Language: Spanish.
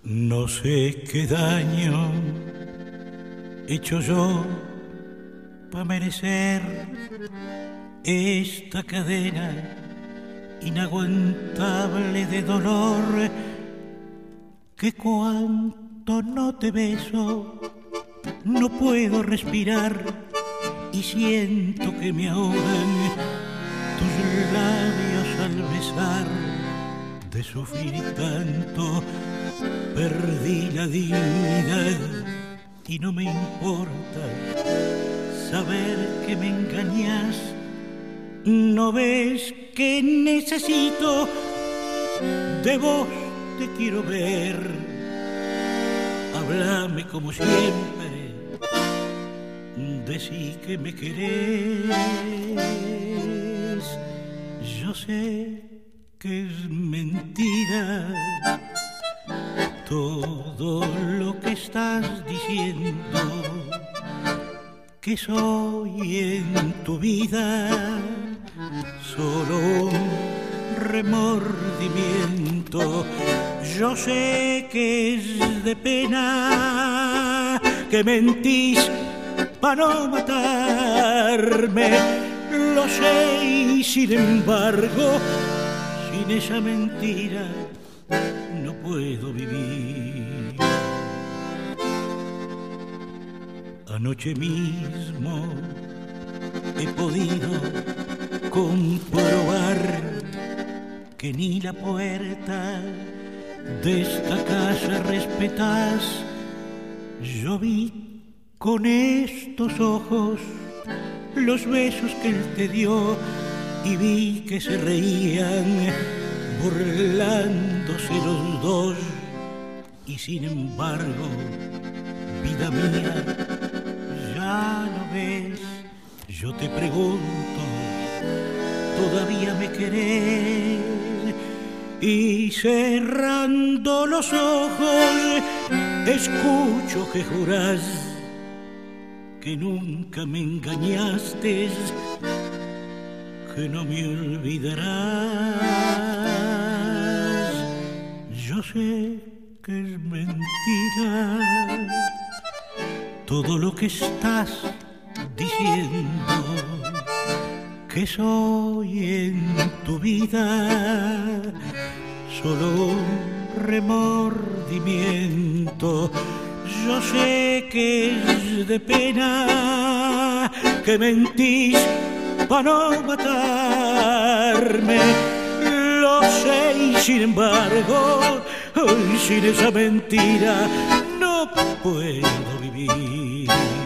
No sé qué daño he hecho yo para merecer esta cadena inaguantable de dolor, que cuanto no te beso no puedo respirar y siento que me ahogan tus labios al besar. De sufrir tanto perdí la dignidad y no me importa saber que me engañas. ¿No ves que necesito de vos? Te quiero ver. Háblame como siempre, decí que me querés. Yo sé que es mentira todo lo que estás diciendo, que soy en tu vida solo un remordimiento. Yo sé que es de pena, que mentís para no matarme, lo sé, y sin embargo sin esa mentira no puedo vivir. Anoche mismo he podido comprobar que ni la puerta de esta casa respetás. Yo vi con estos ojos los besos que él te dio y vi que se reían burlándose los dos. Y sin embargo, vida mía, ya lo ves, yo te pregunto, ¿todavía me querés? Y cerrando los ojos escucho que jurás que nunca me engañaste, que no me olvidarás. Yo sé que es mentira todo lo que estás diciendo, que soy en tu vida solo un remordimiento. Yo sé que es de pena, que mentís para no matarme, lo sé, y sin embargo, sin esa mentira no puedo vivir.